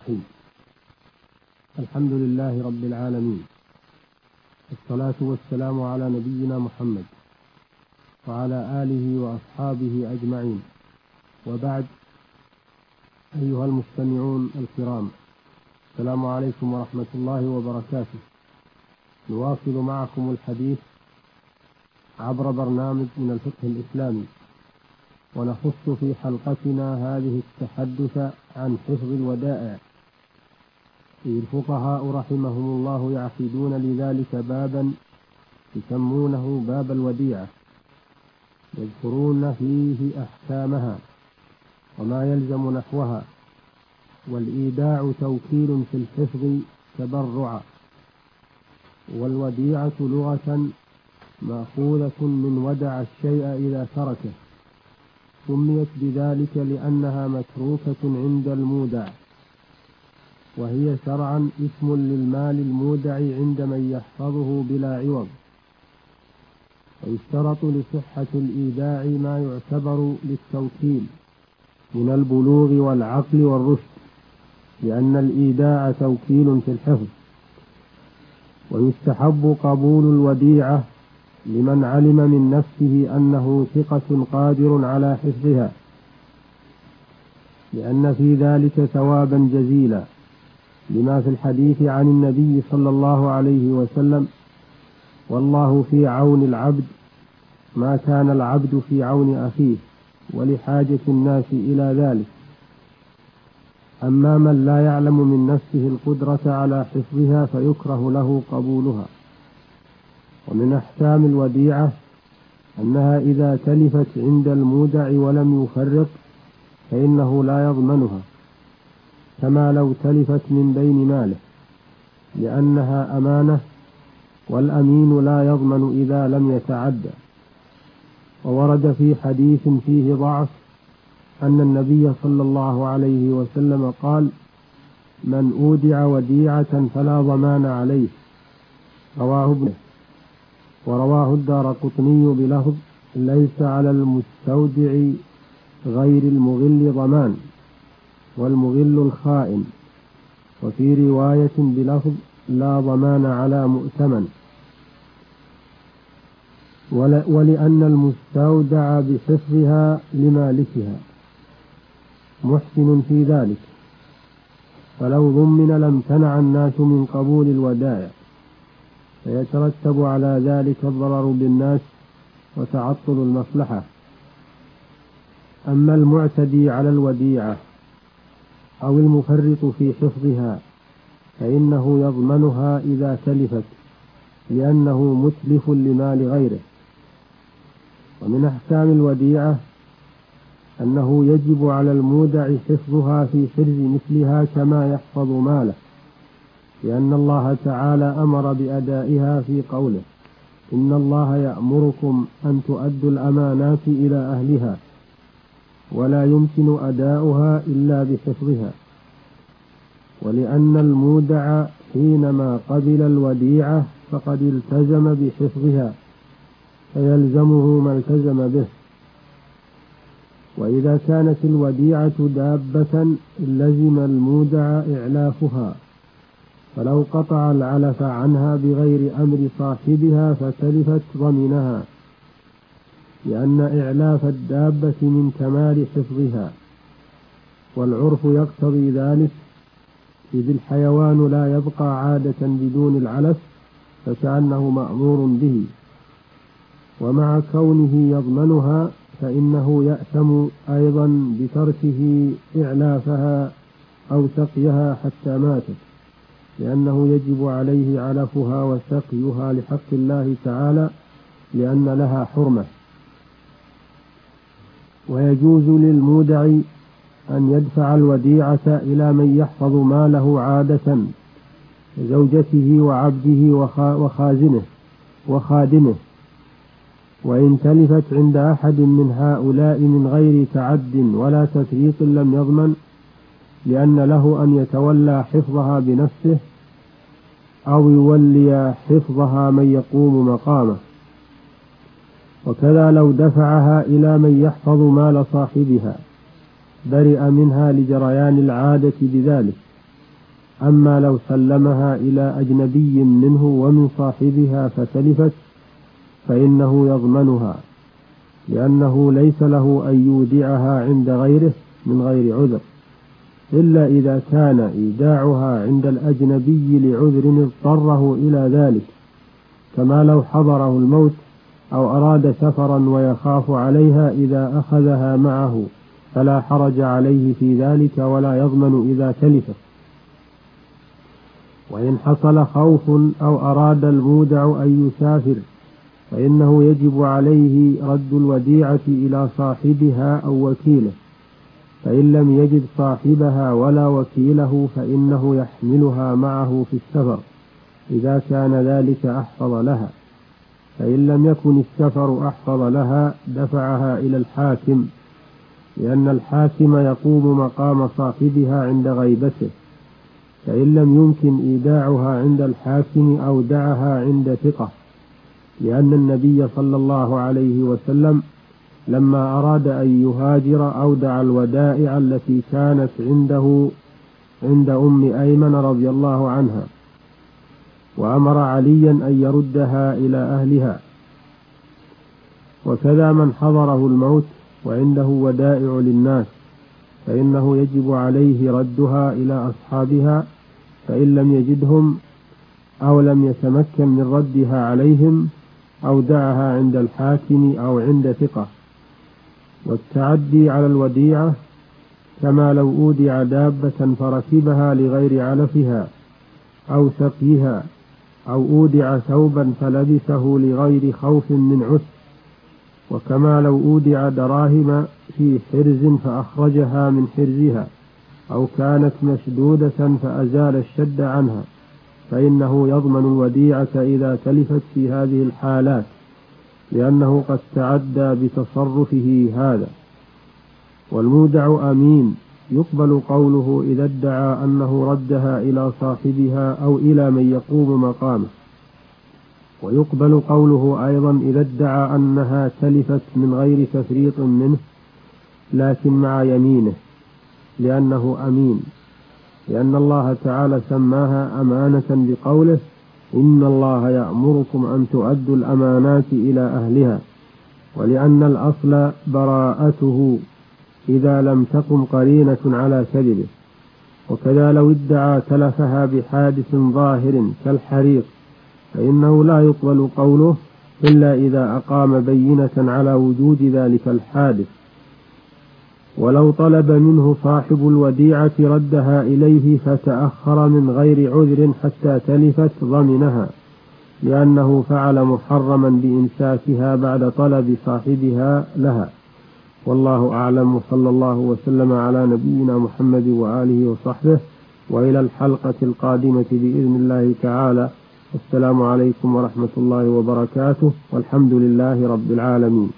الرحيم. الحمد لله رب العالمين، الصلاة والسلام على نبينا محمد وعلى آله وأصحابه أجمعين، وبعد. أيها المستمعون الكرام، السلام عليكم ورحمة الله وبركاته. نواصل معكم الحديث عبر برنامج من الفقه الإسلامي، ونخص في حلقتنا هذه التحدث عن حفظ الودائع. الفقهاء رحمهم الله يعقدون لذلك بابا يسمونه باب الوديعة، يذكرون فيه أحكامها وما يلزم نحوها. والإيداع توكيل في الحفظ تبرعا، والوديعة لغة مأخوذة من ودع الشيء إذا تركه، سميت بذلك لأنها متروكة عند المودع، وهي شرعا اسم للمال المودع عند من يحفظه بلا عوض. ويشترط لصحة الإيداع ما يعتبر للتوكيل من البلوغ والعقل والرشد، لأن الإيداع توكيل في الحفظ. ويستحب قبول الوديعة لمن علم من نفسه أنه ثقة قادر على حفظها، لأن في ذلك ثوابا جزيلا، لما في الحديث عن النبي صلى الله عليه وسلم: والله في عون العبد ما كان العبد في عون أخيه، ولحاجة الناس إلى ذلك. أما من لا يعلم من نفسه القدرة على حفظها فيكره له قبولها. ومن أحكام الوديعة أنها إذا تلفت عند المودع ولم يفرط فإنه لا يضمنها، كما لو تلفت من بين ماله، لأنها أمانة، والأمين لا يضمن إذا لم يتعدى. وورد في حديث فيه ضعف أن النبي صلى الله عليه وسلم قال: من أودع وديعة فلا ضمان عليه، رواه ابنه. ورواه الدارقطني بلفظ: ليس على المستودع غير المغل ضمان، والمغل الخائن. وفي رواية بلفظ: لا ضمان على مؤتمن. ولأن المستودع بحفظها لمالكها محسن في ذلك، فلو ضمن لامتنع الناس من قبول الودائع، فيترتب على ذلك الضرر بالناس وتعطل المصلحة. أما المعتدي على الوديعة أو المفرط في حفظها فإنه يضمنها إذا تلفت، لأنه متلف لمال غيره. ومن أحكام الوديعة أنه يجب على المودع حفظها في حرز مثلها كما يحفظ ماله، لأن الله تعالى أمر بأدائها في قوله: إن الله يأمركم أن تؤدوا الأمانات إلى أهلها، ولا يمكن أداؤها إلا بحفظها. ولأن المودع حينما قبل الوديعة فقد التزم بحفظها، فيلزمه ما التزم به. وإذا كانت الوديعة دابة لزم المودع إعلافها، فلو قطع العلف عنها بغير أمر صاحبها فتلفت ضمنها، لأن إعلاف الدابة من كمال حفظها، والعرف يقتضي ذلك، إذ الحيوان لا يبقى عادة بدون العلف، فكأنه مأمور به. ومع كونه يضمنها فإنه يأثم أيضا بتركه إعلافها أو سقيها حتى ماتت، لأنه يجب عليه علفها وسقيها لحق الله تعالى، لأن لها حرمة. ويجوز للمودع أن يدفع الوديعة إلى من يحفظ ماله عادة، زوجته وعبده وخادمه، وإن تلفت عند أحد من هؤلاء من غير تعد ولا تفريط لم يضمن، لأن له أن يتولى حفظها بنفسه أو يولي حفظها من يقوم مقامه. وكذا لو دفعها إلى من يحفظ مال صاحبها برئ منها لجريان العادة بذلك، أما لو سلمها إلى أجنبي منه ومن صاحبها فتلفت فإنه يضمنها، لأنه ليس له أن يودعها عند غيره من غير عذر، إلا إذا كان إيداعها عند الأجنبي لعذر اضطره إلى ذلك، كما لو حضره الموت أو أراد سفرا ويخاف عليها إذا أخذها معه، فلا حرج عليه في ذلك ولا يضمن إذا تلفت. وإن حصل خوف أو أراد المودع أن يسافر فإنه يجب عليه رد الوديعة إلى صاحبها أو وكيله، فإن لم يجد صاحبها ولا وكيله فإنه يحملها معه في السفر إذا كان ذلك أحفظ لها، فإن لم يكن السفر أحفظ لها دفعها إلى الحاكم، لأن الحاكم يقوم مقام صاحبها عند غيبته، فإن لم يمكن إيداعها عند الحاكم أودعها عند ثقة، لأن النبي صلى الله عليه وسلم لما أراد أن يهاجر أودع الودائع التي كانت عنده عند أم أيمن رضي الله عنها، وأمر عليا أن يردها إلى أهلها. وكذا من حضره الموت وعنده ودائع للناس فإنه يجب عليه ردها إلى أصحابها، فإن لم يجدهم أو لم يتمكن من ردها عليهم أودعها عند الحاكم أو عند ثقة. والتعدي على الوديعة كما لو أودع دابة فركبها لغير علفها أو سقيها، أو أودع ثوبا فلبسه لغير خوف من عسر، وكما لو أودع دراهم في حرز فأخرجها من حرزها، أو كانت مشدودة فأزال الشد عنها، فإنه يضمن الوديعة إذا تلفت في هذه الحالات، لأنه قد تعدى بتصرفه هذا. والمودع أمين يقبل قوله إذا ادعى أنه ردها إلى صاحبها أو إلى من يقوم مقامه، ويقبل قوله أيضا إذا ادعى أنها تلفت من غير تفريط منه لكن مع يمينه، لأنه أمين، لأن الله تعالى سماها أمانة بقوله إن الله يأمركم أن تؤدوا الأمانات إلى أهلها، ولأن الأصل براءته إذا لم تقم قرينة على كذبه. وكذا لو ادعى تلفها بحادث ظاهر كالحريق فإنه لا يقبل قوله إلا إذا أقام بينة على وجود ذلك الحادث. ولو طلب منه صاحب الوديعة ردها إليه فتأخر من غير عذر حتى تلفت ضمنها، لأنه فعل محرما بإمساكها بعد طلب صاحبها لها. والله أعلم، وصلى الله وسلم على نبينا محمد وآله وصحبه، وإلى الحلقة القادمة بإذن الله تعالى. السلام عليكم ورحمة الله وبركاته، والحمد لله رب العالمين.